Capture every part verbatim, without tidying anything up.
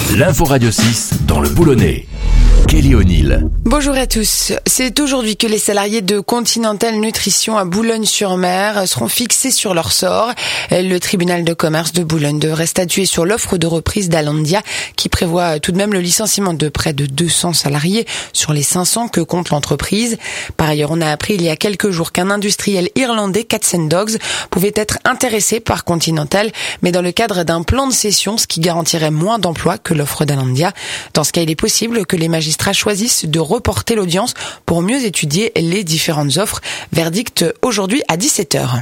L'info Radio six dans le Boulonnais. Kelly O'Neill. Bonjour à tous. C'est aujourd'hui que les salariés de Continental Nutrition à Boulogne-sur-Mer seront fixés sur leur sort. Le tribunal de commerce de Boulogne devrait statuer sur l'offre de reprise d'Alandia qui prévoit tout de même le licenciement de près de deux cents salariés sur les cinq cents que compte l'entreprise. Par ailleurs, on a appris il y a quelques jours qu'un industriel irlandais, Cats and Dogs, pouvait être intéressé par Continental, mais dans le cadre d'un plan de cession, ce qui garantirait moins d'emplois que l'offre d'Alandia. Dans ce cas, il est possible que les magistrats choisissent de reporter l'audience pour mieux étudier les différentes offres. Verdict aujourd'hui à dix-sept heures.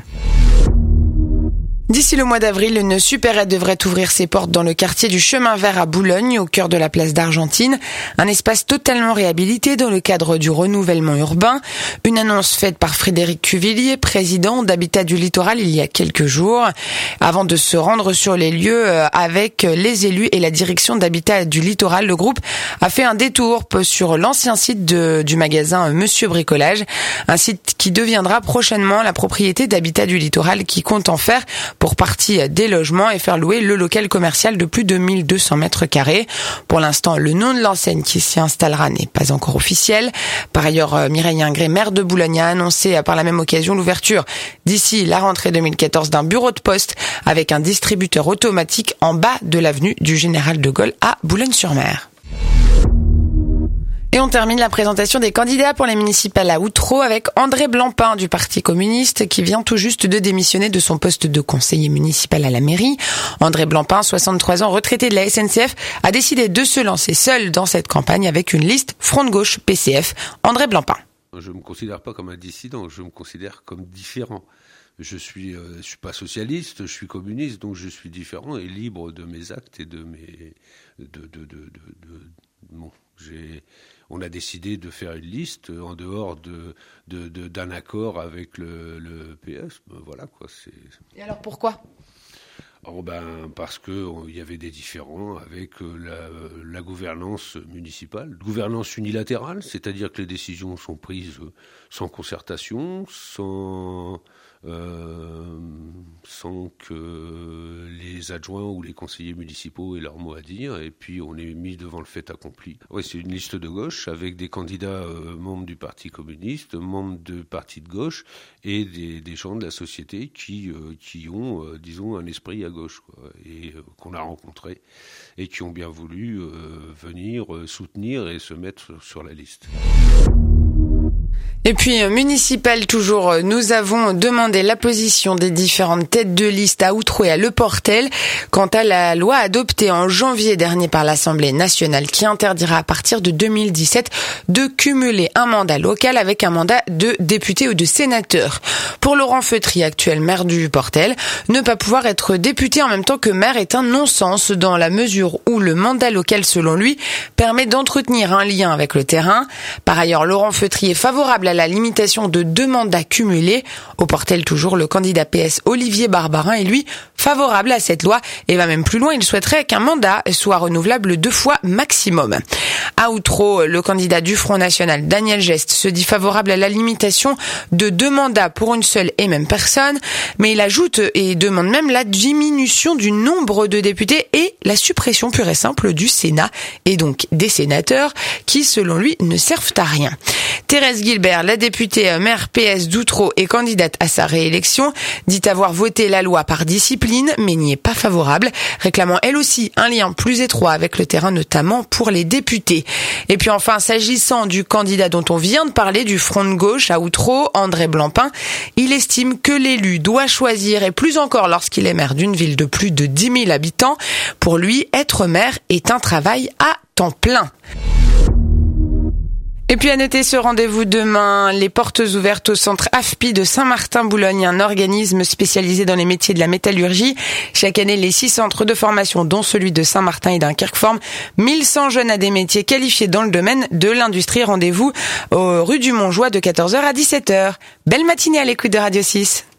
D'ici le mois d'avril, une supérette devrait ouvrir ses portes dans le quartier du Chemin Vert à Boulogne, au cœur de la place d'Argentine. Un espace totalement réhabilité dans le cadre du renouvellement urbain. Une annonce faite par Frédéric Cuvillier, président d'Habitat du Littoral, il y a quelques jours. Avant de se rendre sur les lieux avec les élus et la direction d'Habitat du Littoral, le groupe a fait un détour sur l'ancien site de, du magasin Monsieur Bricolage. Un site qui deviendra prochainement la propriété d'Habitat du Littoral qui compte en faire pour partie des logements et faire louer le local commercial de plus de mille deux cents mètres carrés. Pour l'instant, le nom de l'enseigne qui s'y installera n'est pas encore officiel. Par ailleurs, Mireille Ingré, maire de Boulogne, a annoncé par la même occasion l'ouverture d'ici la rentrée deux mille quatorze d'un bureau de poste avec un distributeur automatique en bas de l'avenue du Général de Gaulle à Boulogne-sur-Mer. Et on termine la présentation des candidats pour les municipales à Outreau avec André Blampin du Parti communiste qui vient tout juste de démissionner de son poste de conseiller municipal à la mairie. André Blampin, soixante-trois ans, retraité de la S N C F, a décidé de se lancer seul dans cette campagne avec une liste Front de Gauche P C F. André Blampin. Je ne me considère pas comme un dissident, je me considère comme différent. Je suis, euh, je suis pas socialiste, je suis communiste, donc je suis différent et libre de mes actes et de mes, de, de, de, de, de bon, j'ai, on a décidé de faire une liste en dehors de, de, de d'un accord avec le, le P S. Ben voilà quoi. C'est. Et alors pourquoi ? Alors ben parce que il y avait des différends avec la, la gouvernance municipale, gouvernance unilatérale, c'est-à-dire que les décisions sont prises sans concertation, sans euh, sans que les adjoints ou les conseillers municipaux aient leur mot à dire, et puis on est mis devant le fait accompli. Oui, c'est une liste de gauche avec des candidats euh, membres du Parti communiste, membres de partis de gauche et des, des gens de la société qui euh, qui ont, euh, disons, un esprit à gauche, quoi, et euh, qu'on a rencontrés et qui ont bien voulu euh, venir euh, soutenir et se mettre sur la liste. Et puis, municipal toujours, nous avons demandé la position des différentes têtes de liste à Outreau et à Le Portel quant à la loi adoptée en janvier dernier par l'Assemblée nationale qui interdira à partir de deux mille dix-sept de cumuler un mandat local avec un mandat de député ou de sénateur. Pour Laurent Feutry, actuel maire du Portel, ne pas pouvoir être député en même temps que maire est un non-sens dans la mesure où le mandat local, selon lui, permet d'entretenir un lien avec le terrain. Par ailleurs, Laurent Feutry est favorable à la limitation de deux mandats cumulés. Au Portel, toujours, le candidat P S Olivier Barbarin est lui favorable à cette loi et va même plus loin. Il souhaiterait qu'un mandat soit renouvelable deux fois maximum. À Outreau, le candidat du Front National Daniel Geste se dit favorable à la limitation de deux mandats pour une seule et même personne, mais il ajoute et demande même la diminution du nombre de députés et la suppression pure et simple du Sénat et donc des sénateurs qui, selon lui, ne servent à rien. Thérèse Guilbert, la députée maire P S d'Outreau et candidate à sa réélection, dit avoir voté la loi par discipline, mais n'y est pas favorable, réclamant elle aussi un lien plus étroit avec le terrain, notamment pour les députés. Et puis enfin, s'agissant du candidat dont on vient de parler, du Front de Gauche à Outreau, André Blampin, il estime que l'élu doit choisir, et plus encore lorsqu'il est maire d'une ville de plus de dix mille habitants. Pour lui, être maire est un travail à temps plein. Et puis à noter ce rendez-vous demain, les portes ouvertes au centre A F P I de Saint-Martin-Boulogne, un organisme spécialisé dans les métiers de la métallurgie. Chaque année, les six centres de formation, dont celui de Saint-Martin et Dunkerque, forment mille cent jeunes à des métiers qualifiés dans le domaine de l'industrie. Rendez-vous aux rue du Montjoie de quatorze heures à dix-sept heures. Belle matinée à l'écoute de Radio six.